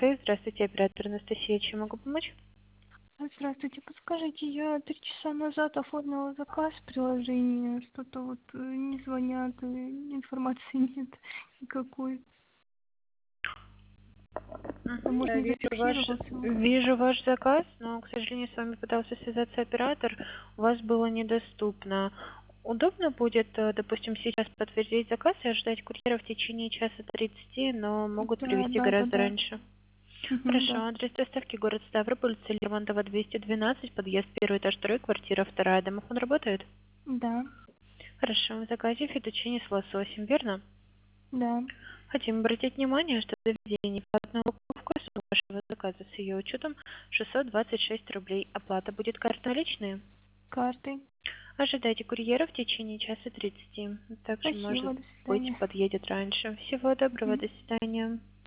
Здравствуйте, оператор Анастасия. Чем могу помочь? Здравствуйте, подскажите, я 3 часа назад оформила заказ в приложении, что-то вот не звонят, информации нет никакой. Может, Я не зафиксировался? вижу ваш заказ, но, к сожалению, с вами пытался связаться оператор. У вас было недоступно. Удобно будет, допустим, сейчас подтвердить заказ и ожидать курьера в течение часа 30, но могут Да, привезти да, да, гораздо да. раньше. Хорошо, Да. адрес доставки город Ставрополь, улица Лермонтова, 212, подъезд, первый этаж, второй, квартира 2. Домофон работает? Да, Хорошо, в заказе фетучини с лососем, верно? да. Хотим обратить внимание, что заведение платная упаковка суммы вашего заказа с ее учетом 626 рублей. Оплата будет карта наличные. Картой. Ожидайте курьера в течение часа 30. Также, может Спасибо, до быть, свидания. подъедет раньше. Всего доброго, до свидания.